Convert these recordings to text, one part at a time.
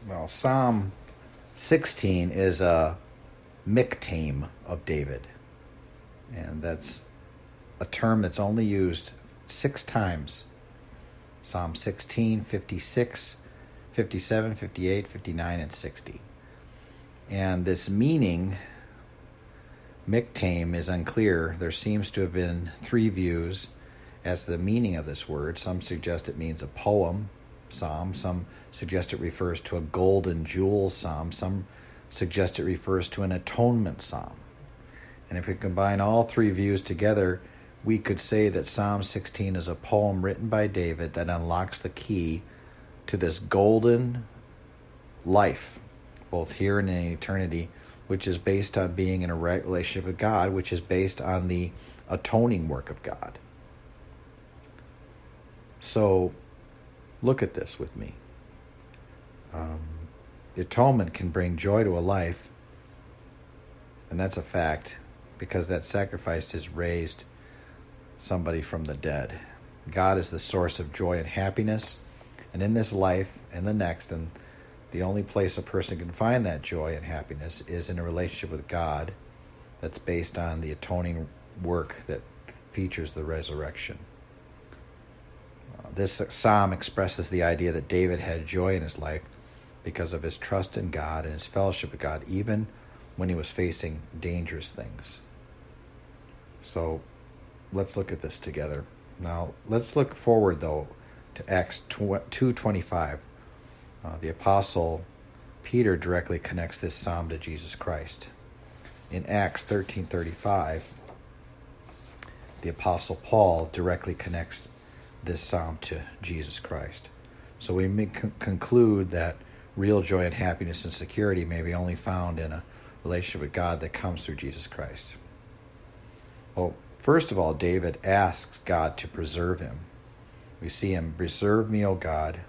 Well, Psalm 16 is a miktam of David. And that's a term that's only used 6 times. Psalm 16, 56, 57, 58, 59, and 60. And this meaning, miktam, is unclear. There seems to have been 3 views as the meaning of this word. Some suggest it means a poem psalm. Some suggest it refers to a golden jewel psalm. Some suggest it refers to an atonement psalm. And if we combine all 3 views together, we could say that Psalm 16 is a poem written by David that unlocks the key to this golden life, both here and in eternity, which is based on being in a right relationship with God, which is based on the atoning work of God. So, look at this with me. The atonement can bring joy to a life, and that's a fact, because that sacrifice has raised somebody from the dead. God is the source of joy and happiness, and in this life and the next, and the only place a person can find that joy and happiness is in a relationship with God that's based on the atoning work that features the resurrection. This psalm expresses the idea that David had joy in his life because of his trust in God and his fellowship with God, even when he was facing dangerous things. So let's look at this together. Now, let's look forward, though, to Acts 2:25. The Apostle Peter directly connects this psalm to Jesus Christ. In Acts 13:35, the Apostle Paul directly connects this psalm to Jesus Christ. So we may conclude that real joy and happiness and security may be only found in a relationship with God that comes through Jesus Christ. Well, first of all, David asks God to preserve him. We see him, "Preserve me, O God,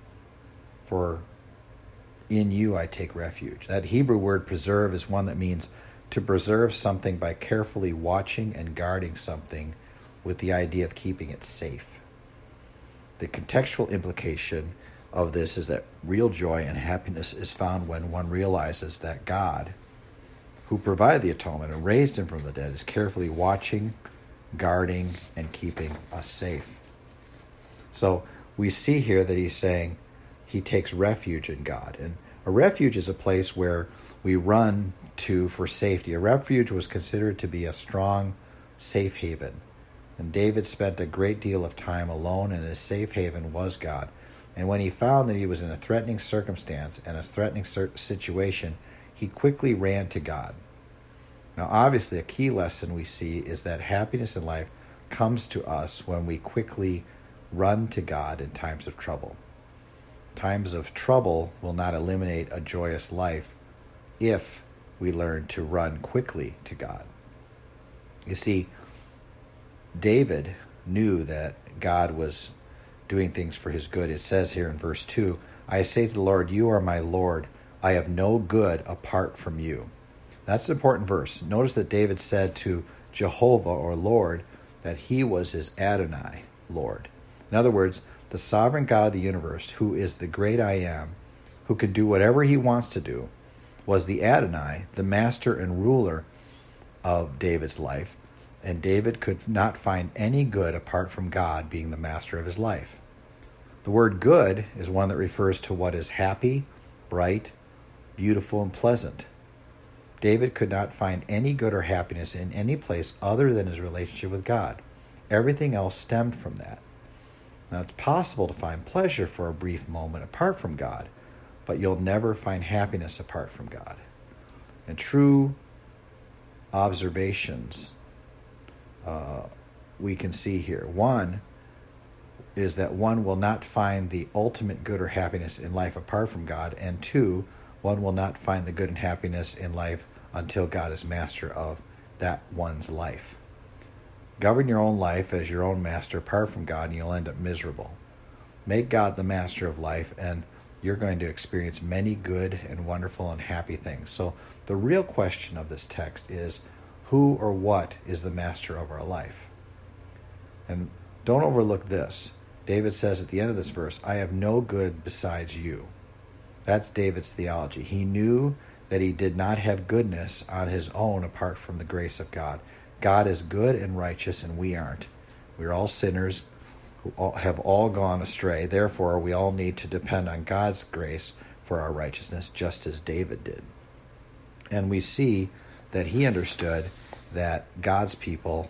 for in you I take refuge." That Hebrew word preserve is one that means to preserve something by carefully watching and guarding something with the idea of keeping it safe. The contextual implication of this is that real joy and happiness is found when one realizes that God, who provided the atonement and raised him from the dead, is carefully watching, guarding, and keeping us safe. So we see here that he's saying he takes refuge in God. And a refuge is a place where we run to for safety. A refuge was considered to be a strong, safe haven. And David spent a great deal of time alone, and his safe haven was God. And when he found that he was in a threatening circumstance and a threatening situation, he quickly ran to God. Now, obviously, a key lesson we see is that happiness in life comes to us when we quickly run to God in times of trouble. Times of trouble will not eliminate a joyous life if we learn to run quickly to God. You see, David knew that God was doing things for his good. It says here in verse 2, "I say to the Lord, you are my Lord. I have no good apart from you." That's an important verse. Notice that David said to Jehovah, or Lord, that he was his Adonai, Lord. In other words, the sovereign God of the universe, who is the great I am, who can do whatever he wants to do, was the Adonai, the master and ruler of David's life. And David could not find any good apart from God being the master of his life. The word good is one that refers to what is happy, bright, beautiful, and pleasant. David could not find any good or happiness in any place other than his relationship with God. Everything else stemmed from that. Now, it's possible to find pleasure for a brief moment apart from God, but you'll never find happiness apart from God. And true observations we can see here. One is that one will not find the ultimate good or happiness in life apart from God, and 2, one will not find the good and happiness in life until God is master of that one's life. Govern your own life as your own master apart from God, and you'll end up miserable. Make God the master of life, and you're going to experience many good and wonderful and happy things. So the real question of this text is, who or what is the master of our life? And don't overlook this. David says at the end of this verse, "I have no good besides you." That's David's theology. He knew that he did not have goodness on his own apart from the grace of God. God is good and righteous, and we aren't. We're all sinners who have all gone astray. Therefore, we all need to depend on God's grace for our righteousness, just as David did. And we see that he understood that God's people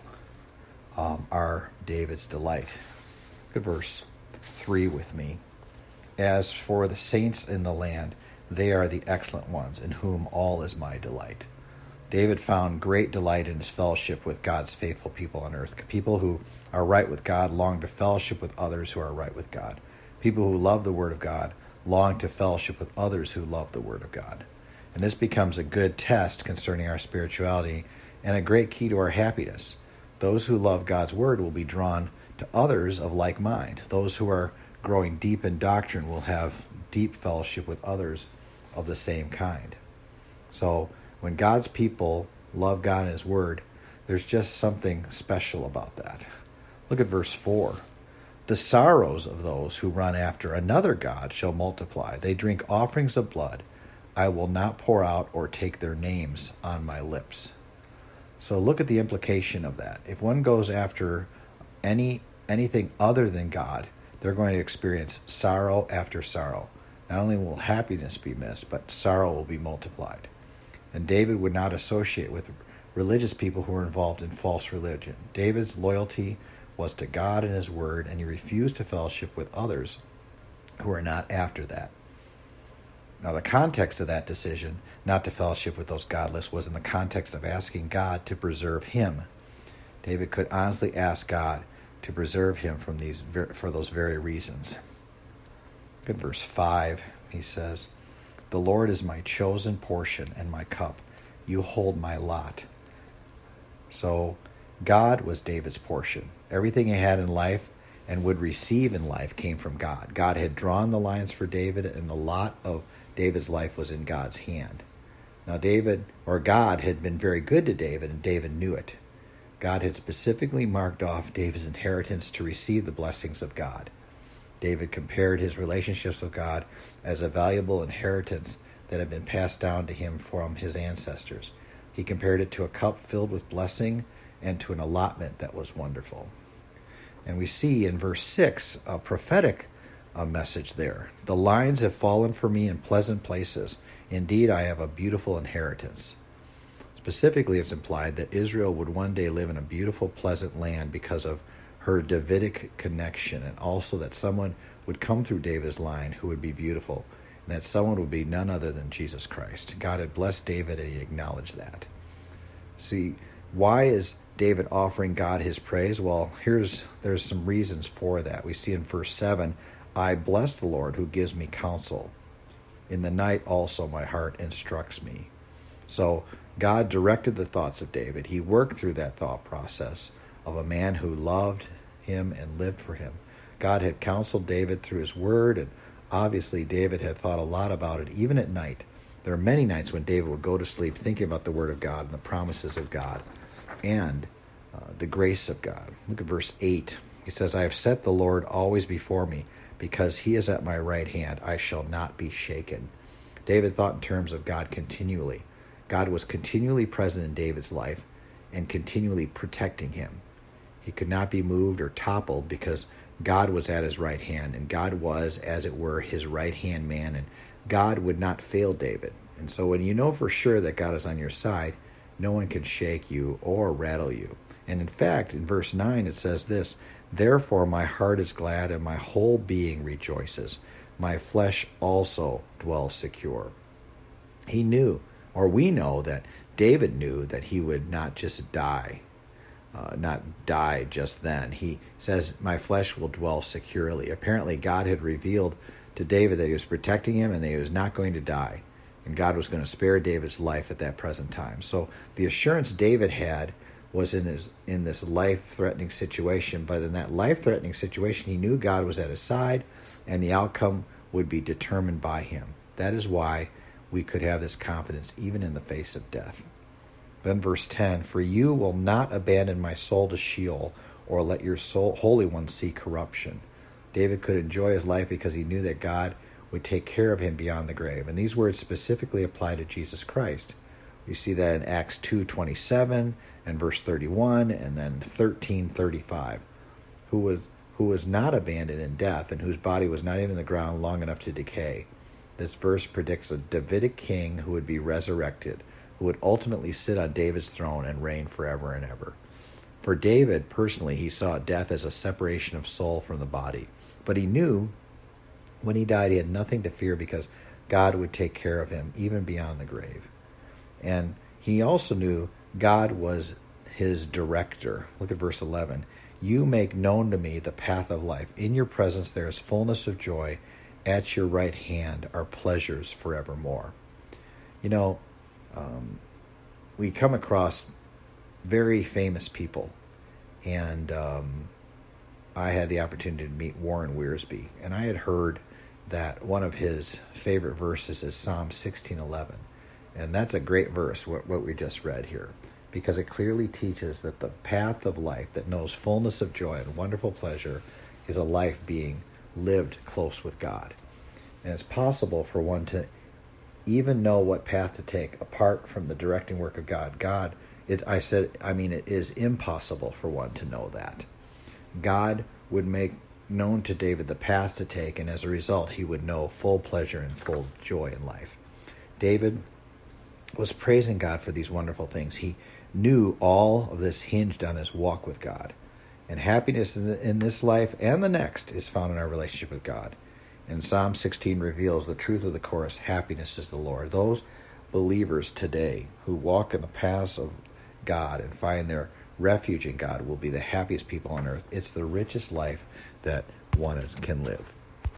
are David's delight. Look at verse 3 with me. As for the saints in the land, they are the excellent ones, in whom all is my delight. David found great delight in his fellowship with God's faithful people on earth. People who are right with God long to fellowship with others who are right with God. People who love the Word of God long to fellowship with others who love the Word of God. And this becomes a good test concerning our spirituality and a great key to our happiness. Those who love God's Word will be drawn to others of like mind. Those who are growing deep in doctrine will have deep fellowship with others of the same kind. So when God's people love God and His Word, there's just something special about that. Look at verse 4. The sorrows of those who run after another god shall multiply. They drink offerings of blood. I will not pour out or take their names on my lips. So look at the implication of that. If one goes after anything other than God, they're going to experience sorrow after sorrow. Not only will happiness be missed, but sorrow will be multiplied. And David would not associate with religious people who were involved in false religion. David's loyalty was to God and His Word, and he refused to fellowship with others who were not after that. Now, the context of that decision not to fellowship with those godless was in the context of asking God to preserve him. David could honestly ask God to preserve him for those very reasons. Look at verse 5. He says, the Lord is my chosen portion and my cup. You hold my lot. So God was David's portion. Everything he had in life and would receive in life came from God. God had drawn the lines for David, and the lot of David's life was in God's hand. Now God had been very good to David, and David knew it. God had specifically marked off David's inheritance to receive the blessings of God. David compared his relationships with God as a valuable inheritance that had been passed down to him from his ancestors. He compared it to a cup filled with blessing and to an allotment that was wonderful. And we see in verse 6 a prophetic message there. The lines have fallen for me in pleasant places. Indeed, I have a beautiful inheritance. Specifically, it's implied that Israel would one day live in a beautiful, pleasant land because of her Davidic connection, and also that someone would come through David's line who would be beautiful, and that someone would be none other than Jesus Christ. God had blessed David, and he acknowledged that. See, why is David offering God his praise? Well, there's some reasons for that. We see in verse 7, I bless the Lord who gives me counsel. In the night also my heart instructs me. So God directed the thoughts of David. He worked through that thought process of a man who loved him and lived for him. God had counseled David through his word, and obviously David had thought a lot about it, even at night. There are many nights when David would go to sleep thinking about the word of God and the promises of God and the grace of God. Look at verse 8. He says, I have set the Lord always before me. Because he is at my right hand, I shall not be shaken. David thought in terms of God continually. God was continually present in David's life and continually protecting him. He could not be moved or toppled because God was at his right hand, and God was, as it were, his right-hand man, and God would not fail David. And so when you know for sure that God is on your side, no one can shake you or rattle you. And in fact, in verse 9 it says this, therefore my heart is glad and my whole being rejoices. My flesh also dwells secure. He knew, or we know that David knew that he would not just die, just then. He says, my flesh will dwell securely. Apparently God had revealed to David that he was protecting him and that he was not going to die. And God was going to spare David's life at that present time. So the assurance David had was in this life-threatening situation, but in that life-threatening situation, he knew God was at his side, and the outcome would be determined by him. That is why we could have this confidence even in the face of death. Then verse 10, for you will not abandon my soul to Sheol, or let your soul, Holy One see corruption. David could enjoy his life because he knew that God would take care of him beyond the grave. And these words specifically apply to Jesus Christ. You see that in Acts 2:27 and verse 31, and then 13:35, who was not abandoned in death, and whose body was not even in the ground long enough to decay. This verse predicts a Davidic king who would be resurrected, who would ultimately sit on David's throne and reign forever and ever. For David, personally, he saw death as a separation of soul from the body. But he knew when he died he had nothing to fear because God would take care of him, even beyond the grave. And he also knew God was his director. Look at verse 11. You make known to me the path of life. In your presence there is fullness of joy. At your right hand are pleasures forevermore. You know, we come across very famous people. And I had the opportunity to meet Warren Wiersbe. And I had heard that one of his favorite verses is Psalm 16:11. And that's a great verse, what we just read here, because it clearly teaches that the path of life that knows fullness of joy and wonderful pleasure is a life being lived close with God. And it's possible for one to even know what path to take apart from the directing work of God. It is impossible for one to know that. God would make known to David the path to take, and as a result, he would know full pleasure and full joy in life. David was praising God for these wonderful things. He knew all of this hinged on his walk with God. And happiness in this life and the next is found in our relationship with God. And Psalm 16 reveals the truth of the chorus, happiness is the Lord. Those believers today who walk in the paths of God and find their refuge in God will be the happiest people on earth. It's the richest life that one can live.